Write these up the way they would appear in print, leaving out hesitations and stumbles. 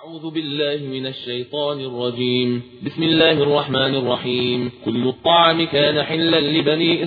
أعوذ بالله من الشيطان الرجيم. بسم الله الرحمن الرحيم. كل الطعام كان حلا لبني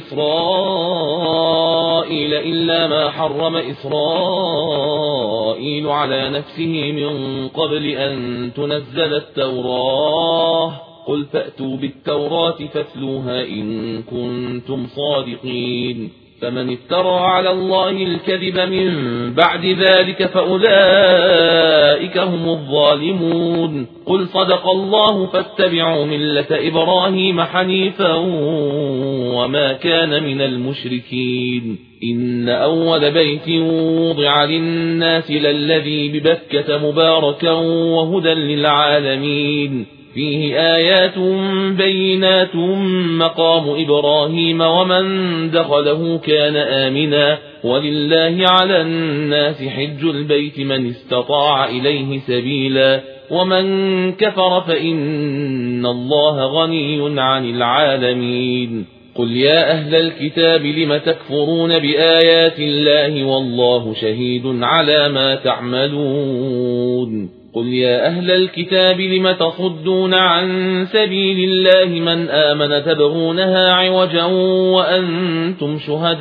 إسرائيل إلا ما حرم إسرائيل على نفسه من قبل أن تنزل التوراة. قل فأتوا بالتوراة فاتلوها إن كنتم صادقين. فمن افترى على الله الكذب من بعد ذلك فأولئك هم الظالمون. قل صدق الله فاتبعوا ملة إبراهيم حنيفا وما كان من المشركين. إن أول بيت وضع للناس للذي ببكة مباركا وهدى للعالمين. فيه آيات بينات مقام إبراهيم ومن دخله كان آمنا ولله على الناس حج البيت من استطاع إليه سبيلا ومن كفر فإن الله غني عن العالمين. قل يا أهل الكتاب لم تكفرون بآيات الله والله شهيد على ما تعملون. قل يا أهل الكتاب لم تصدون عن سبيل الله من آمن تبغونها عوجا وأنتم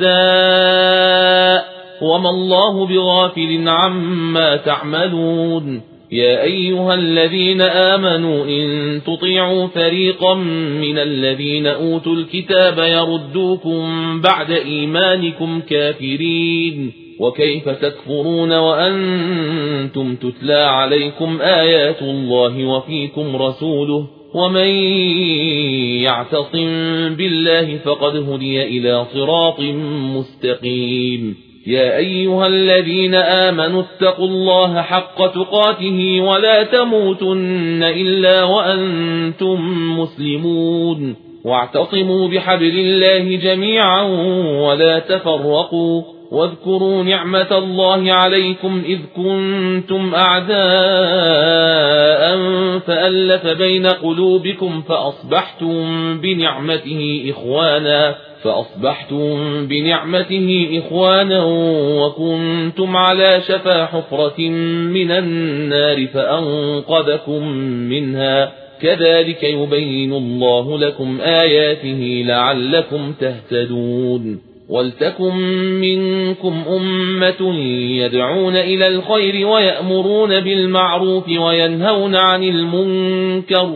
شهداء وما الله بغافل عما تعملون. يا أيها الذين آمنوا إن تطيعوا فريقا من الذين أوتوا الكتاب يردوكم بعد إيمانكم كافرين. وكيف تكفرون وأنتم تتلى عليكم آيات الله وفيكم رسوله ومن يعتصم بالله فقد هدي إلى صراط مستقيم. يا أيها الذين آمنوا اتقوا الله حق تقاته ولا تموتن إلا وأنتم مسلمون. واعتصموا بحبل الله جميعا ولا تفرقوا. واذكروا نعمة الله عليكم إذ كنتم أعداء فألف بين قلوبكم فأصبحتم بنعمته إخوانا وكنتم على شفا حفرة من النار فأنقذكم منها. كذلك يبين الله لكم آياته لعلكم تهتدون. ولتكن منكم أمة يدعون إلى الخير ويأمرون بالمعروف وينهون عن المنكر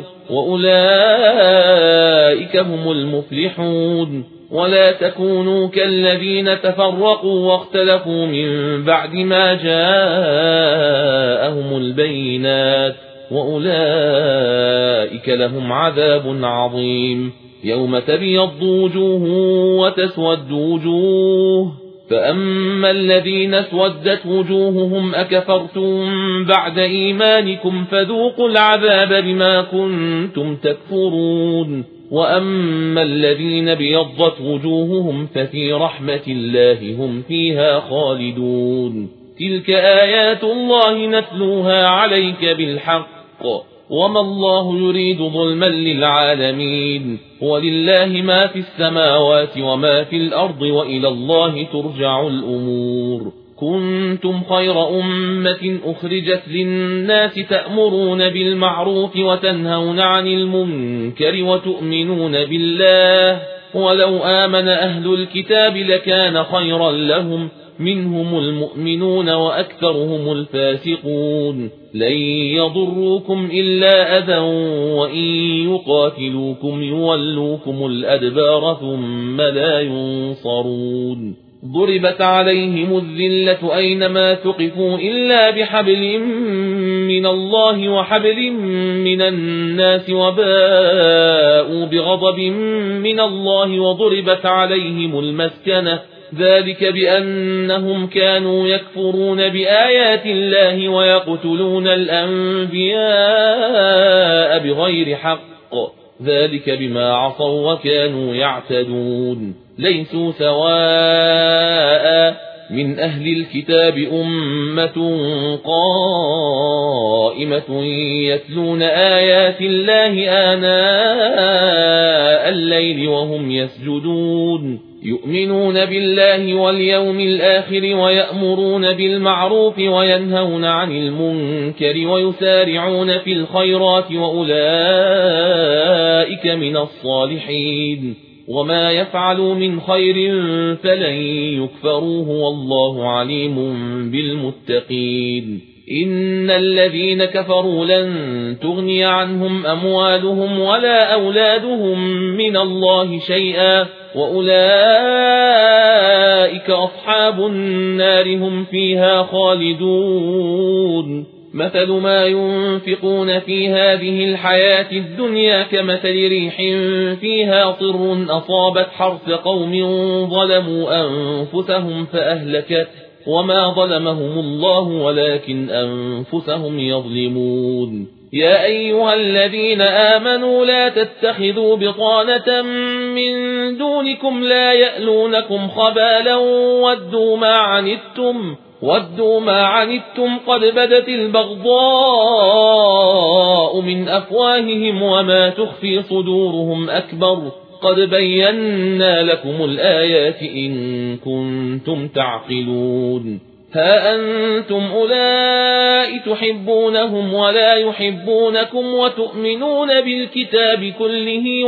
وأولئك هم المفلحون. ولا تكونوا كالذين تفرقوا واختلفوا من بعد ما جاءهم البينات وأولئك لهم عذاب عظيم. يوم تبيض وجوه وتسود وجوه فأما الذين اسودت وجوههم أكفرتم بعد إيمانكم فذوقوا العذاب بما كنتم تكفرون. وأما الذين بيضت وجوههم ففي رحمة الله هم فيها خالدون. تلك آيات الله نتلوها عليك بالحق وما الله يريد ظلما للعالمين. ولله ما في السماوات وما في الأرض وإلى الله ترجع الأمور. كنتم خير أمة أخرجت للناس تأمرون بالمعروف وتنهون عن المنكر وتؤمنون بالله. ولو آمن أهل الكتاب لكان خيرا لهم منهم المؤمنون وأكثرهم الفاسقون. لن يضروكم إلا أذى وإن يقاتلوكم يولوكم الأدبار ثم لا ينصرون. ضربت عليهم الذلة أينما ثقفوا إلا بحبل من الله وحبل من الناس وباءوا بغضب من الله وضربت عليهم المسكنة ذلك بأنهم كانوا يكفرون بآيات الله ويقتلون الأنبياء بغير حق ذلك بما عصوا وكانوا يعتدون. ليسوا سواء من أهل الكتاب أمة قائمة يتلون آيات الله آناء الليل وهم يسجدون يؤمنون بالله واليوم الآخر ويأمرون بالمعروف وينهون عن المنكر ويسارعون في الخيرات وأولئك من الصالحين وما يفعلوا من خير فلن يكفروه والله عليم بالمتقين إن الذين كفروا لن تغني عنهم أموالهم ولا أولادهم من الله شيئا وأولئك أصحاب النار هم فيها خالدون مثل ما ينفقون في هذه الحياة الدنيا كمثل ريح فيها صر أصابت حرث قوم ظلموا أنفسهم فأهلكته وما ظلمهم الله ولكن أنفسهم يظلمون يا أيها الذين آمنوا لا تتخذوا بطانة من دونكم لا يألونكم خبالا ودوا ما عنتم قد بدت البغضاء من أفواههم وما تخفي صدورهم أكبر قد بينا لكم الآيات إن كنتم تعقلون ها أنتم أولئك تحبونهم ولا يحبونكم وتؤمنون بالكتاب كله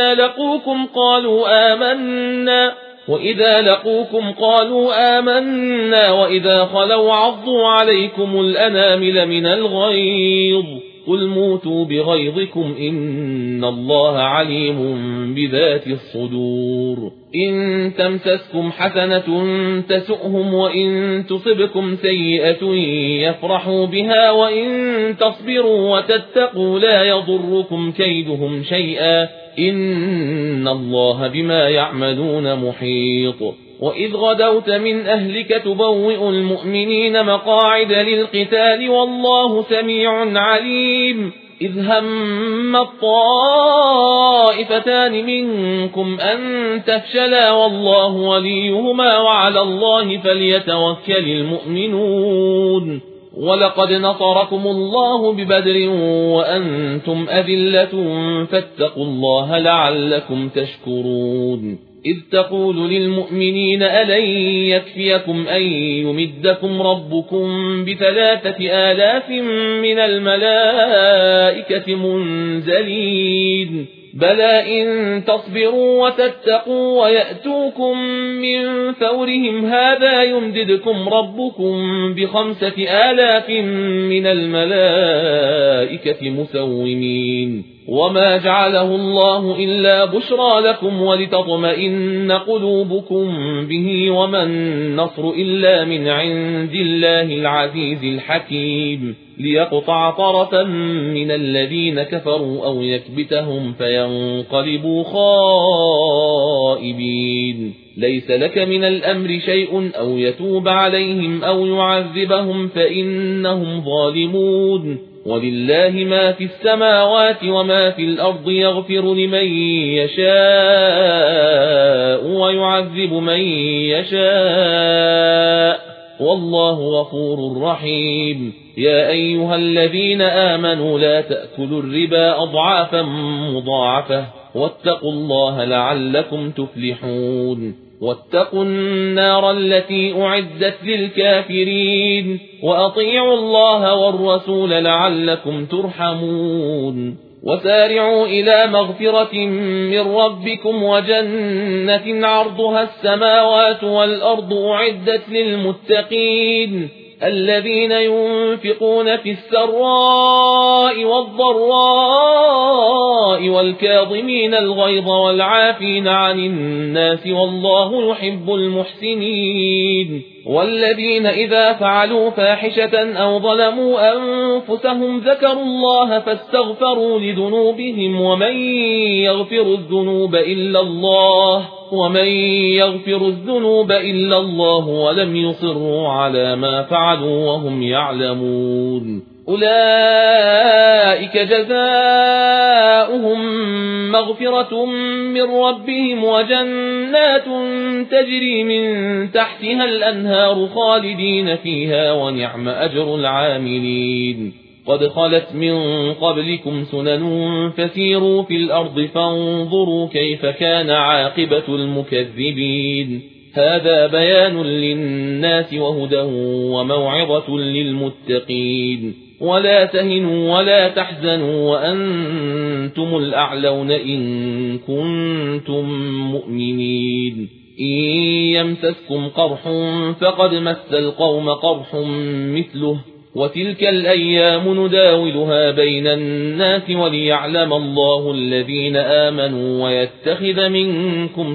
وإذا لقوكم قالوا آمنا وإذا خلوا عضوا عليكم الأنامل من الغيظ قل موتوا بغيظكم إن الله عليم بذات الصدور إن تمسسكم حسنة تسؤهم وإن تصبكم سيئة يفرحوا بها وإن تصبروا وتتقوا لا يضركم كيدهم شيئا إن الله بما يعملون محيط وإذ غدوت من أهلك تبوئ المؤمنين مقاعد للقتال والله سميع عليم إذ هم الطائفتان منكم أن تفشلا والله وليهما وعلى الله فليتوكل المؤمنون ولقد نصركم الله ببدر وأنتم أذلة فاتقوا الله لعلكم تشكرون إذ تقول للمؤمنين ألن يكفيكم أن يمدكم ربكم ب3,000 من الملائكة منزلين بلى إن تصبروا وتتقوا ويأتوكم من فورهم هذا يمددكم ربكم ب5,000 من الملائكة مسومين وما جعله الله إلا بشرى لكم ولتطمئن قلوبكم به وما النصر إلا من عند الله العزيز الحكيم ليقطع طرفا من الذين كفروا أو يكبتهم فينقلبوا خائبين ليس لك من الأمر شيء أو يتوب عليهم أو يعذبهم فإنهم ظالمون ولله ما في السماوات وما في الأرض يغفر لمن يشاء ويعذب من يشاء والله غفور رحيم يا أيها الذين آمنوا لا تأكلوا الربا أضعافا مضاعفة واتقوا الله لعلكم تفلحون واتقوا النار التي أعدت للكافرين وأطيعوا الله والرسول لعلكم ترحمون وسارعوا إلى مغفرة من ربكم وجنة عرضها السماوات والأرض أعدت للمتقين الذين ينفقون في السراء والضراء والكاظمين الغيظ والعافين عن الناس والله يحب المحسنين والذين إذا فعلوا فاحشة أو ظلموا أنفسهم ذكروا الله فاستغفروا لذنوبهم ومن يغفر الذنوب إلا الله ولم يصروا على ما فعلوا وهم يعلمون أولئك جزاؤهم مغفرة من ربهم وجنات تجري من تحتها الأنهار خالدين فيها ونعم أجر العاملين قد خلت من قبلكم سنن فسيروا في الأرض فانظروا كيف كان عاقبة المكذبين هذا بيان للناس وهدى وموعظة للمتقين ولا تهنوا ولا تحزنوا وأنتم الأعلون إن كنتم مؤمنين إن يمسسكم قرح فقد مس القوم قرح مثله وتلك الأيام نداولها بين الناس وليعلم الله الذين آمنوا ويتخذ منكم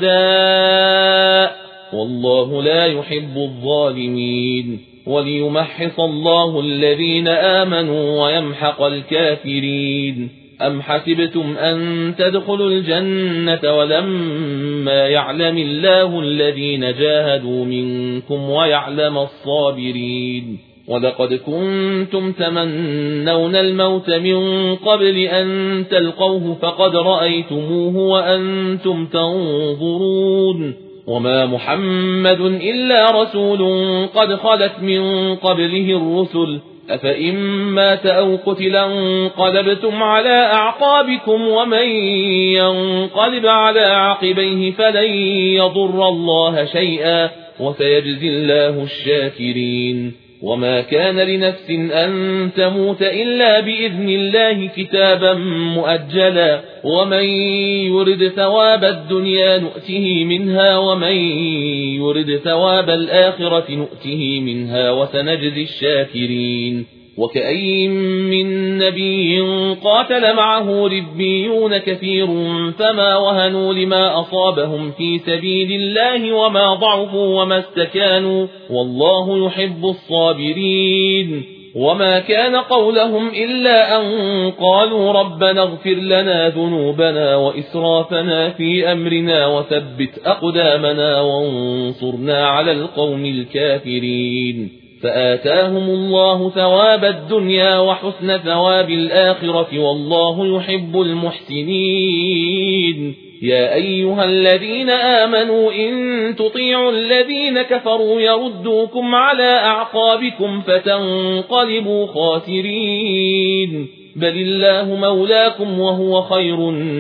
شهداء والله لا يحب الظالمين وليمحص الله الذين آمنوا ويمحق الكافرين أم حسبتم أن تدخلوا الجنة ولما يعلم الله الذين جاهدوا منكم ويعلم الصابرين ولقد كنتم تمنون الموت من قبل أن تلقوه فقد رأيتموه وأنتم تنظرون وما محمد إلا رسول قد خلت من قبله الرسل أفإن مات أو قتلا انقلبتم على أعقابكم ومن ينقلب على عقبيه فلن يضر الله شيئا وسيجزي الله الشاكرين وما كان لنفس أن تموت إلا بإذن الله كتابا مؤجلا ومن يرد ثواب الدنيا نؤته منها ومن يرد ثواب الآخرة نؤته منها وسنجزي الشاكرين وكأي من نبي قاتل معه ربيون كثير فما وهنوا لما أصابهم في سبيل الله وما ضعفوا وما استكانوا والله يحب الصابرين وما كان قولهم إلا أن قالوا ربنا اغفر لنا ذنوبنا وإسرافنا في أمرنا وثبت أقدامنا وانصرنا على القوم الكافرين فآتاهم الله ثواب الدنيا وحسن ثواب الآخرة والله يحب المحسنين يا أيها الذين آمنوا إن تطيعوا الذين كفروا يردوكم على أعقابكم فتنقلبوا خاسرين بل الله مولاكم وهو خير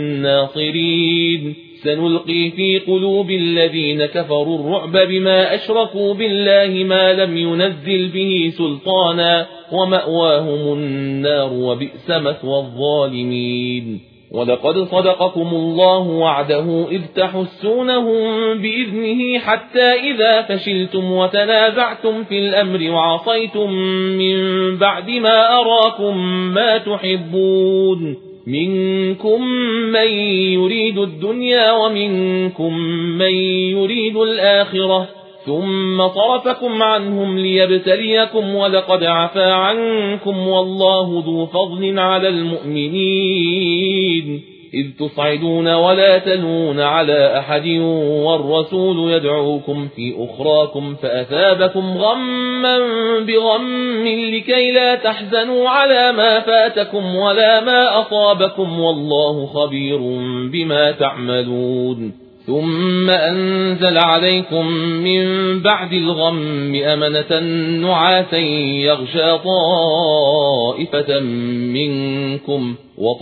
الناصرين سنلقي في قلوب الذين كفروا الرعب بما أشركوا بالله ما لم ينزل به سلطانا ومأواهم النار وبئس مثوى الظالمين ولقد صدقكم الله وعده إذ تحسونهم بإذنه حتى إذا فشلتم وتنازعتم في الأمر وعصيتم من بعد ما أراكم ما تحبون منكم من يريد الدنيا ومنكم من يريد الآخرة ثم صرفكم عنهم ليبتليكم ولقد عفا عنكم والله ذو فضل على المؤمنين إذ تصعدون ولا تلون على أحد والرسول يدعوكم في أخراكم فأثابكم غما بغم لكي لا تحزنوا على ما فاتكم ولا ما أصابكم والله خبير بما تعملون ثم أنزل عليكم من بعد الغم أمنة نعاسا يغشى طائفة منكم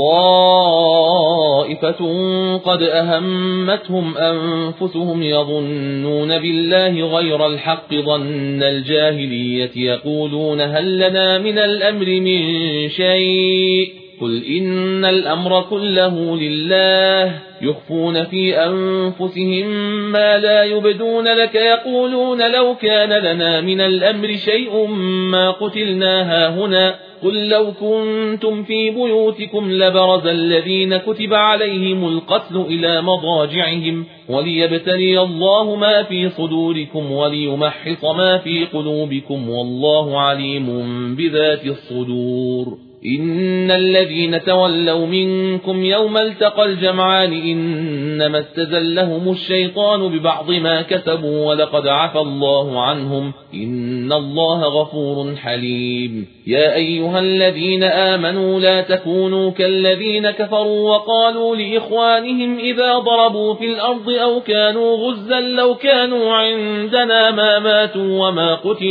وطائفة قد أهمتهم أنفسهم يظنون بالله غير الحق ظن الجاهلية يقولون هل لنا من الأمر من شيء قل إن الأمر كله لله يخفون في أنفسهم ما لا يبدون لك يقولون لو كان لنا من الأمر شيء ما قتلنا هاهنا قل لو كنتم في بيوتكم لبرز الذين كتب عليهم القتل إلى مضاجعهم وليبتلي الله ما في صدوركم وليمحص ما في قلوبكم والله عليم بذات الصدور إن الذين تولوا منكم يوم التقى الجمعان إنما استزلهم الشيطان ببعض ما كسبوا ولقد عفى الله عنهم إن الله غفور حليم يا أيها الذين آمنوا لا تكونوا كالذين كفروا وقالوا لإخوانهم إذا ضربوا في الأرض أو كانوا غزا لو كانوا عندنا ما ماتوا وما قتلوا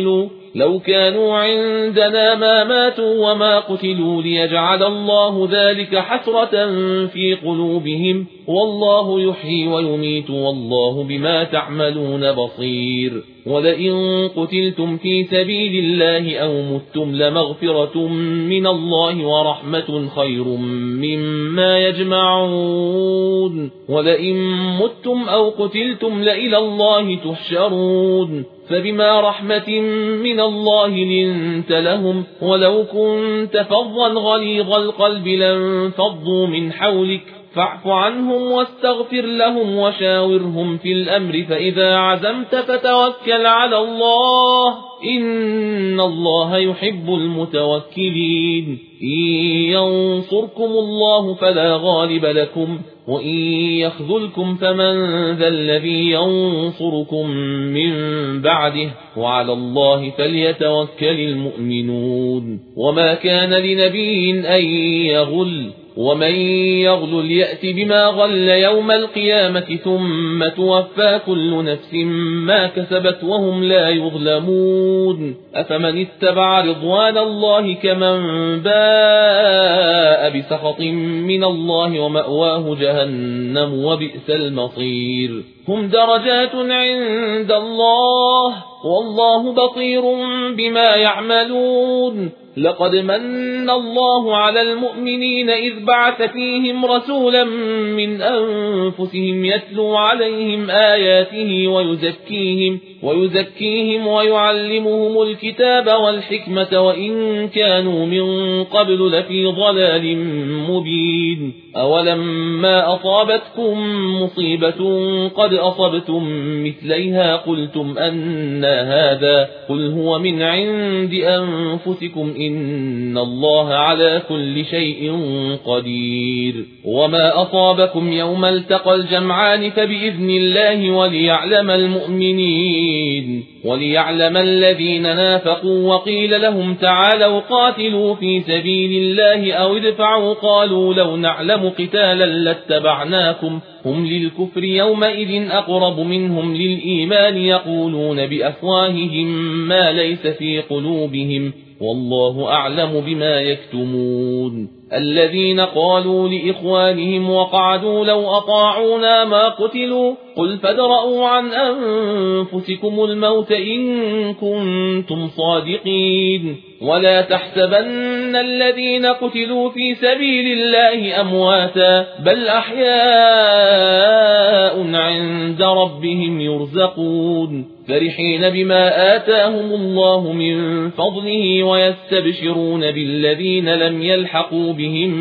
لو كانوا عندنا ما ماتوا وما قتلوا ليجعل الله ذلك حسرة في قلوبهم والله يحيي ويميت والله بما تعملون بصير ولئن قتلتم في سبيل الله أو متم لمغفرة من الله ورحمة خير مما يجمعون ولئن متم أو قتلتم لإلى الله تحشرون فبما رحمة من الله لنت لهم ولو كنت فظا غليظ القلب لانفضوا من حولك فاعف عنهم واستغفر لهم وشاورهم في الأمر فإذا عزمت فتوكل على الله إن الله يحب المتوكلين إن ينصركم الله فلا غالب لكم وإن يخذلكم فمن ذا الذي ينصركم من بعده وعلى الله فليتوكل المؤمنون وما كان لنبي أن يغل ومن يغل يأت بما غل يوم القيامة ثم توفى كل نفس ما كسبت وهم لا يظلمون أفمن اتبع رضوان الله كمن باء بسخط من الله ومأواه جهنم وبئس المصير هم درجات عند الله والله بصير بما يعملون لقد من الله على المؤمنين إذ بعث فيهم رسولا من أنفسهم يتلو عليهم آياته ويزكيهم ويعلمهم الكتاب والحكمة وإن كانوا من قبل لفي ضلال مبين أولما أصابتكم مصيبة قد أصبتم مثليها قلتم أن هذا قل هو من عند أنفسكم إن الله على كل شيء قدير وما أصابكم يوم التقى الجمعان فبإذن الله وليعلم الذين نافقوا وقيل لهم تعالوا قاتلوا في سبيل الله أو ادفعوا قالوا لو نعلم قتالا لاتبعناكم هم للكفر يومئذ أقرب منهم للإيمان يقولون بأفواههم ما ليس في قلوبهم والله أعلم بما يكتمون الذين قالوا لإخوانهم وقعدوا لو أطاعونا ما قتلوا قل فادرءوا عن أنفسكم الموت إن كنتم صادقين ولا تحسبن الذين قتلوا في سبيل الله أمواتا بل أحياء عند ربهم يرزقون فرحين بما آتاهم الله من فضله ويستبشرون بالذين لم يلحقوا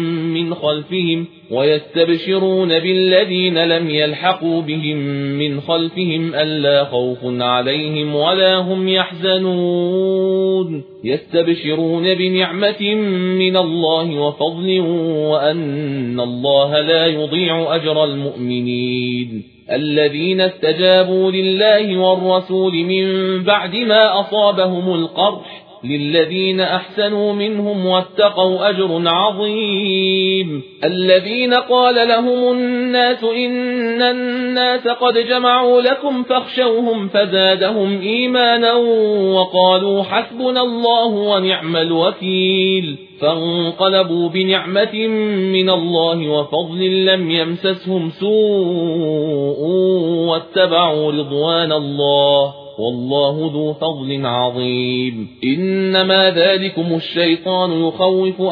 بهم من خلفهم ألا خوف عليهم ولا هم يحزنون يستبشرون بنعمة من الله وفضل وأن الله لا يضيع أجر المؤمنين الذين استجابوا لله والرسول من بعد ما أصابهم القرح للذين أحسنوا منهم واتقوا أجر عظيم الذين قال لهم الناس إن الناس قد جمعوا لكم فاخشوهم فزادهم إيمانا وقالوا حسبنا الله ونعم الوكيل فانقلبوا بنعمة من الله وفضل لم يمسسهم سوء واتبعوا رضوان الله والله ذو فضل عظيم إنما ذلكم الشيطان يخوف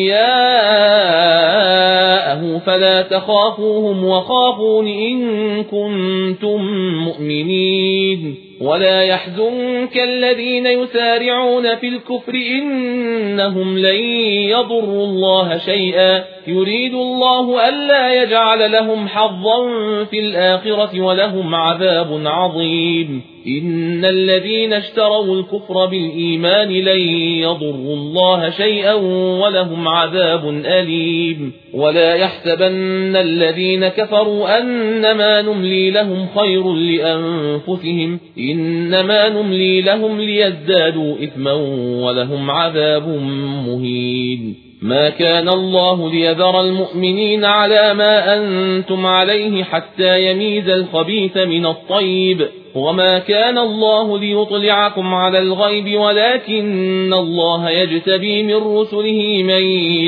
أولياءه فلا تخافوهم وخافون إن كنتم مؤمنين ولا يحزنك الذين يسارعون في الكفر إنهم لن يضروا الله شيئا يريد الله ألا يجعل لهم حظا في الآخرة ولهم عذاب عظيم إن الذين اشتروا الكفر بالإيمان لن يضروا الله شيئا ولهم عذاب أليم ولا يحسبن الذين كفروا أنما نملي لهم خير لأنفسهم إنما نملي لهم ليزدادوا إثما ولهم عذاب مهين ما كان الله ليذر المؤمنين على ما أنتم عليه حتى يميز الخبيث من الطيب وما كان الله ليطلعكم على الغيب ولكن الله يجتبي من رسله من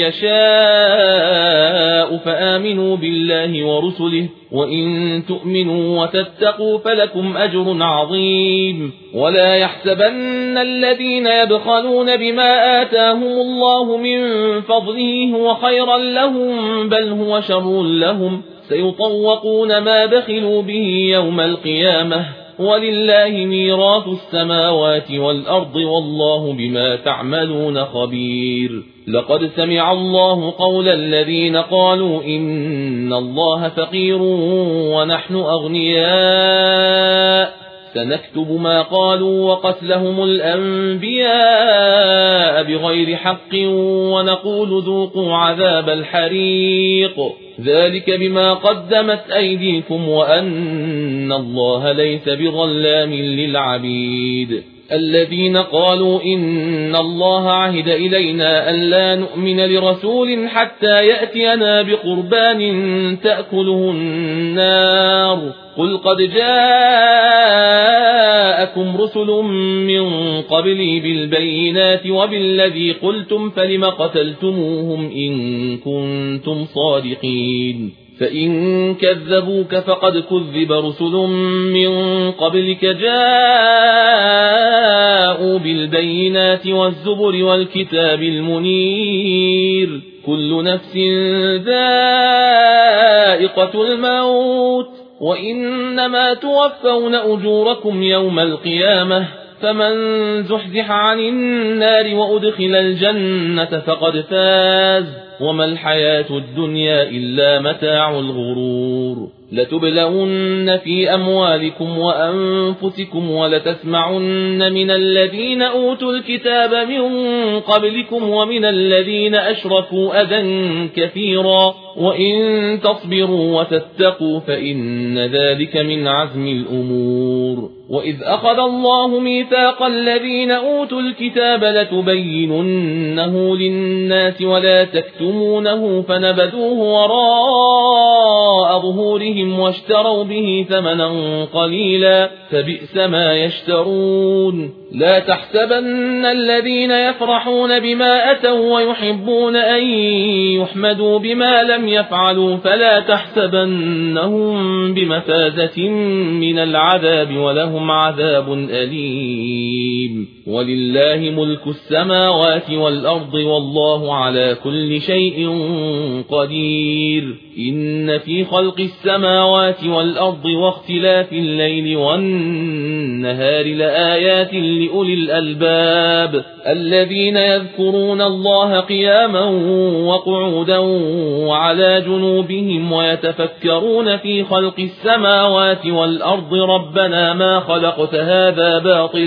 يشاء فآمنوا بالله ورسله وإن تؤمنوا وتتقوا فلكم أجر عظيم ولا يحسبن الذين يبخلون بما آتاهم الله من فضله هو خيرا لهم بل هو شر لهم سيطوقون ما بخلوا به يوم القيامة ولله ميراث السماوات والأرض والله بما تعملون خبير لقد سمع الله قول الذين قالوا إن الله فقير ونحن أغنياء سنكتب ما قالوا وقتلهم الأنبياء بغير حق ونقول ذوقوا عذاب الحريق ذلك بما قدمت أيديكم وأن الله ليس بظلام للعبيد الذين قالوا إن الله عهد إلينا ألا نؤمن لرسول حتى يأتينا بقربان تأكله النار قل قد جاءكم رسل من قبلي بالبينات وبالذي قلتم فلم قتلتموهم إن كنتم صادقين فإن كذبوك فقد كذب رسل من قبلك جاءوا بالبينات والزبر والكتاب المنير كل نفس ذائقة الموت وإنما توفون أجوركم يوم القيامة فمن زحزح عن النار وأدخل الجنة فقد فاز وما الحياة الدنيا إلا متاع الغرور لتبلون في أموالكم وأنفسكم ولتسمعن من الذين أوتوا الكتاب من قبلكم ومن الذين أشركوا أذى كثيرا وإن تصبروا وتتقوا فإن ذلك من عزم الأمور وإذ أخذ الله ميثاق الذين أوتوا الكتاب لتبيننه للناس ولا تكتمونه فنبذوه وراء ظهورهم واشتروا به ثمنا قليلا فبئس ما يشترون لا تحسبن الذين يفرحون بما أتوا ويحبون أن يحمدوا بما لم يفعلوا فلا تحسبنهم بمفازة من العذاب ولهم عذاب أليم ولله ملك السماوات والأرض والله على كل شيء قدير إن في خلق السماوات والأرض واختلاف الليل والنهار لآيات لأولي الألباب الذين يذكرون الله قياما وقعودا وعلى جنوبهم ويتفكرون في خلق السماوات والأرض ربنا ما خلقت هذا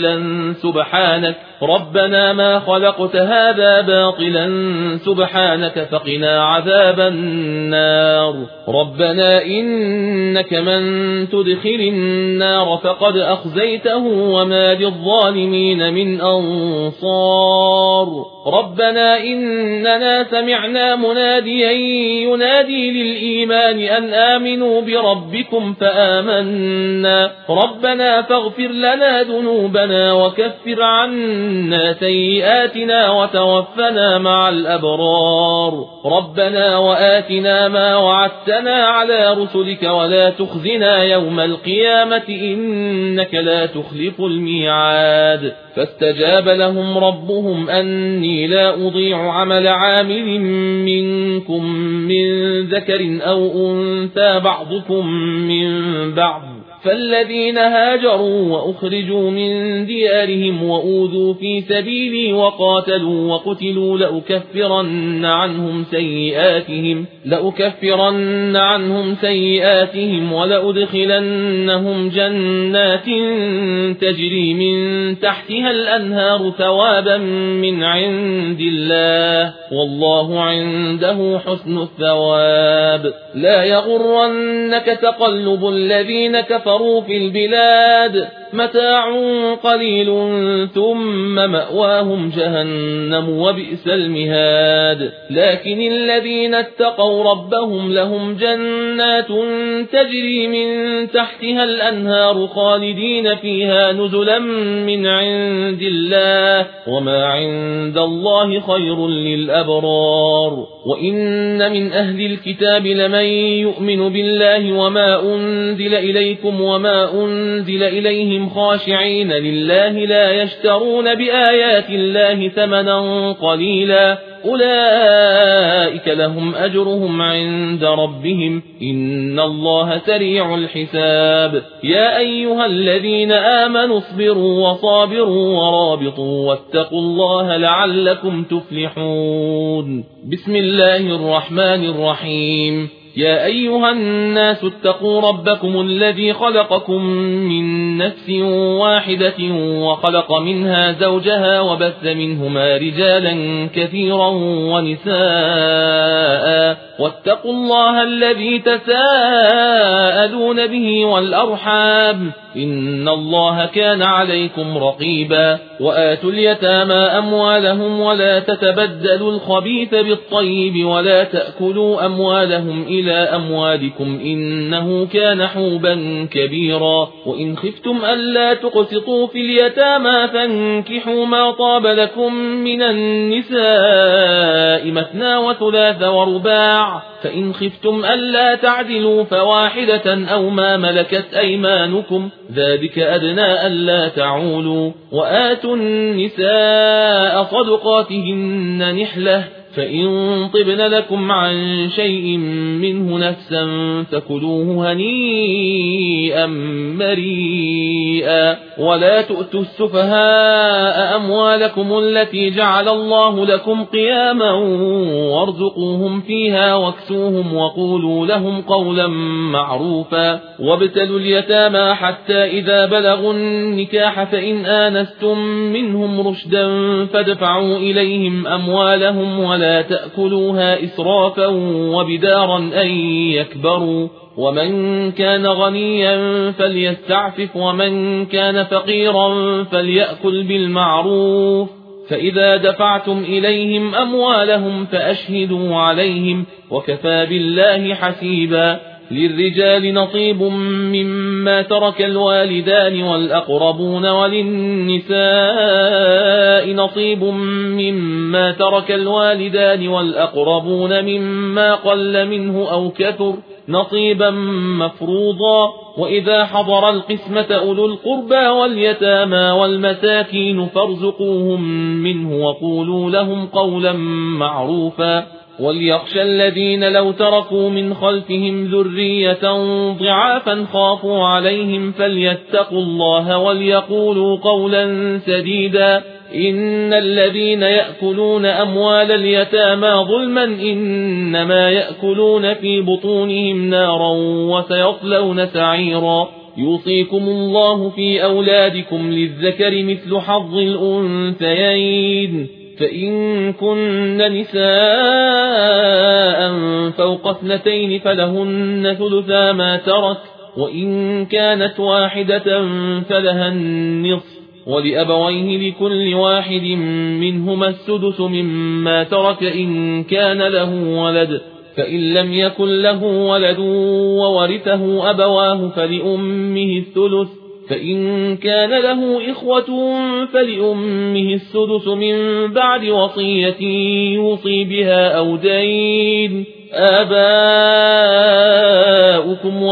باطلا سبحانك فقنا عذاب النار ربنا إنك من تدخل النار فقد أخزيته وما للظالمين من أنصار ربنا إننا سمعنا مناديا ينادي للإيمان أن آمنوا بربكم فآمنا ربنا فاغفر لنا ذنوبنا وكفر عنا سيئاتنا وتوفنا مع الأبرار ربنا وآتنا ما وعدتنا على رسلك ولا تخزنا يوم القيامة إنك لا تخلف الميعاد فاستجاب لهم ربهم أني لا أضيع عمل عامل منكم من ذكر أو أنثى بعضكم من بعض فالذين هاجروا وأخرجوا من ديارهم وأوذوا في سبيلي وقاتلوا وقتلوا لأكفرن عنهم سيئاتهم ولأدخلنهم جنات تجري من تحتها الأنهار ثوابا من عند الله والله عنده حسن الثواب لا يغرنك تقلب الذين كفروا في البلاد متاع قليل ثم مأواهم جهنم وبئس المهاد لكن الذين اتقوا ربهم لهم جنات تجري من تحتها الأنهار خالدين فيها نزلا من عند الله وما عند الله خير للأبرار وإن من أهل الكتاب لمن يؤمن بالله وما أنزل إليكم وما أنزل إليهم خاشعين لله لا يشترون بآيات الله ثمنا قليلا أولئك لهم أجرهم عند ربهم إن الله سريع الحساب يا أيها الذين آمنوا اصبروا وصابروا ورابطوا واتقوا الله لعلكم تفلحون بسم الله الرحمن الرحيم يا أيها الناس اتقوا ربكم الذي خلقكم من نفس واحدة وخلق منها زوجها وبث منهما رجالا كثيرا ونساء واتقوا الله الذي تساءلون به والأرحام إن الله كان عليكم رقيبا وآتوا اليتامى أموالهم ولا تتبدلوا الخبيث بالطيب ولا تأكلوا أموالهم إلى أموالكم إنه كان حوبا كبيرا وإن خفتم ألا تقسطوا في اليتامى فانكحوا ما طاب لكم من النساء مثنى وثلاث ورباع فإن خفتم ألا تعدلوا فواحدة أو ما ملكت أيمانكم ذلك أدنى ألا تعولوا وآتوا النساء صدقاتهن نحلة فإن طبن لكم عن شيء منه نفسا فكلوه هنيئا مريئا ولا تؤتوا السفهاء أموالكم التي جعل الله لكم قياما وارزقوهم فيها واكسوهم وقولوا لهم قولا معروفا وابتلوا اليتامى حتى إذا بلغوا النكاح فإن آنستم منهم رشدا فادفعوا إليهم أموالهم ولا تأكلوها إسرافا وبدارا أن يكبروا ومن كان غنيا فليستعفف ومن كان فقيرا فليأكل بالمعروف فإذا دفعتم إليهم أموالهم فأشهدوا عليهم وكفى بالله حسيبا للرجال نصيب مما ترك الوالدان والأقربون وللنساء نصيب مما ترك الوالدان والأقربون مما قل منه أو كثر نصيبا مفروضا وإذا حضر القسمة أولو القربى واليتامى والمساكين فارزقوهم منه وقولوا لهم قولا معروفا وليخشى الذين لو تركوا من خلفهم ذرية ضعافا خافوا عليهم فليتقوا الله وليقولوا قولا سديدا إن الذين يأكلون أموال اليتامى ظلما إنما يأكلون في بطونهم نارا وسيصلون سعيرا يوصيكم الله في أولادكم للذكر مثل حظ الأنثيين فإن كن نساء فوق 2 فلهن ثلثا ما ترك وإن كانت واحدة فلها النصف ولأبويه لكل واحد منهما السدس مما ترك إن كان له ولد فإن لم يكن له ولد وورثه أبواه فلأمه الثلث فإن كان له إخوة فلأمه السدس من بعد وصية يوصي بها أو دين آباؤكم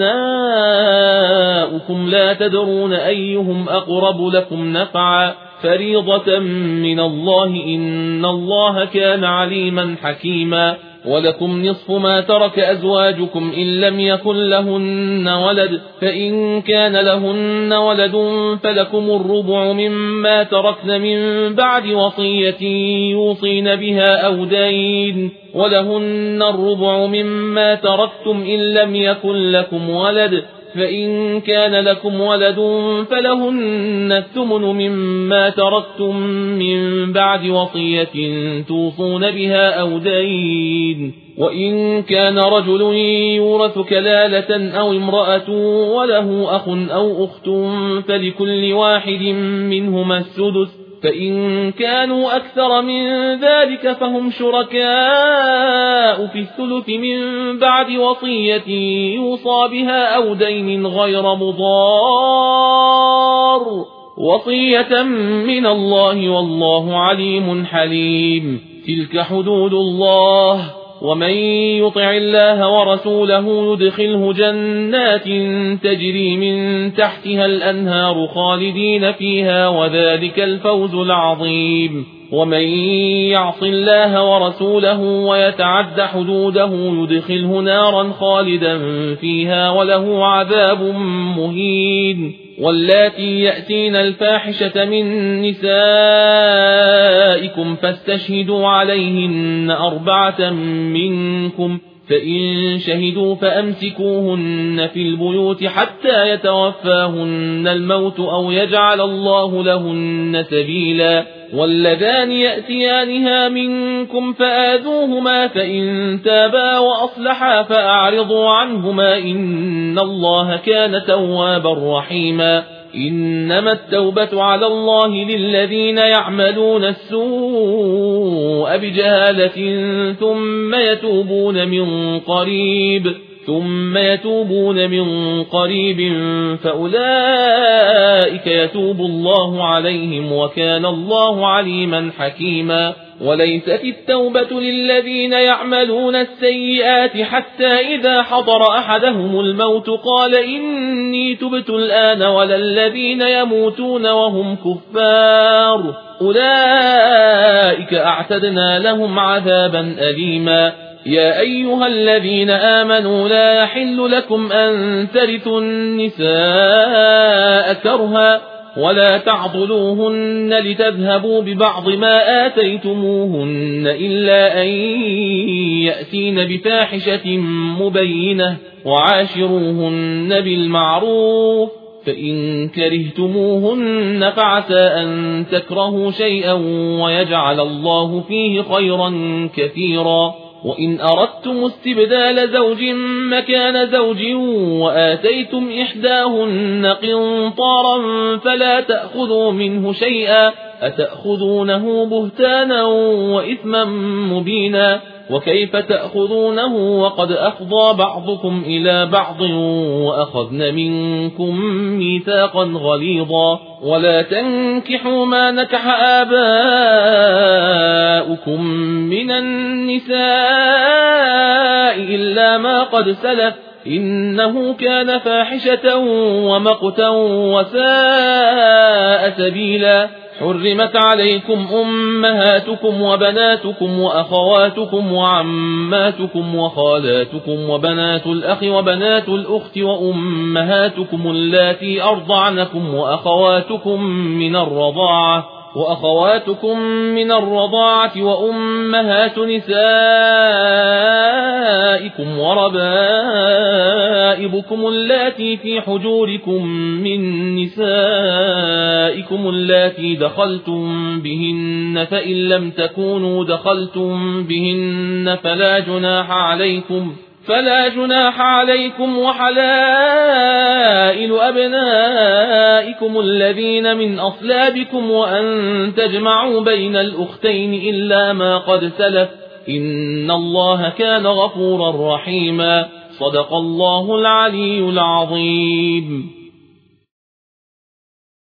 وأبناؤكم لا تدرون أيهم أقرب لكم نفعا فريضة من الله إن الله كان عليما حكيما ولكم نصف ما ترك أزواجكم إن لم يكن لهن ولد فإن كان لهن ولد فلكم الربع مما تركن من بعد وصية يوصين بها أو دين ولهن الربع مما تركتم إن لم يكن لكم ولد فإن كان لكم ولد فلهن الثمن مما تركتم من بعد وصية توصون بها أو دين. وإن كان رجل يورث كلالة أو امرأة وله أخ أو أخت فلكل واحد منهما السدس، فإن كانوا أكثر من ذلك فهم شركاء في الثلث من بعد وصية يوصى بها أو دين غير مضار، وصية من الله والله عليم حليم. تلك حدود الله، ومن يطع الله ورسوله يدخله جنات تجري من تحتها الأنهار خالدين فيها، وذلك الفوز العظيم. ومن يعص الله ورسوله ويتعد حدوده يدخله نارا خالدا فيها وله عذاب مهين. واللاتي يأتين الفاحشة من نسائكم فاستشهدوا عليهن 4 منكم، فإن شهدوا فأمسكوهن في البيوت حتى يتوفاهن الموت أو يجعل الله لهن سبيلا. واللذان يأتيانها منكم فآذوهما، فإن تابا وأصلحا فأعرضوا عنهما إن الله كان توابا رحيما. إنما التوبة على الله للذين يعملون السوء بجهالة ثم يتوبون من قريب فأولئك يتوب الله عليهم وكان الله عليما حكيما. وليست التوبة للذين يعملون السيئات حتى إذا حضر أحدهم الموت قال إني تبت الآن، ولا الذين يموتون وهم كفار أولئك أعتدنا لهم عذابا أليما. يا أيها الذين آمنوا لا يحل لكم أن ترثوا النساء كرها ولا تعضلوهن لتذهبوا ببعض ما آتيتموهن إلا أن يأتين بفاحشة مبينة، وعاشروهن بالمعروف، فإن كرهتموهن فعسى أن تكرهوا شيئا ويجعل الله فيه خيرا كثيرا. وإن أردتم استبدال زوج مكان زوج وآتيتم إحداهن قنطارا فلا تأخذوا منه شيئا، أتأخذونه بهتانا وإثما مبينا، وكيف تأخذونه وقد أفضى بعضكم إلى بعض وأخذن منكم ميثاقا غليظا. ولا تنكحوا ما نكح آباؤكم من النساء إلا ما قد سلف إنه كان فاحشة ومقتا وساء سبيلا. حرمت عليكم أمهاتكم وبناتكم وأخواتكم وعماتكم وخالاتكم وبنات الأخ وبنات الأخت وأمهاتكم اللاتي أرضعنكم وأخواتكم من الرضاعة وأمهات نسائكم وربائبكم اللاتي في حجوركم من نسائكم اللاتي دخلتم بهن، فإن لم تكونوا دخلتم بهن فلا جناح عليكم وحلائل أبنائكم الذين من أصلابكم وأن تجمعوا بين الأختين إلا ما قد سلف إن الله كان غفورا رحيما. صدق الله العلي العظيم.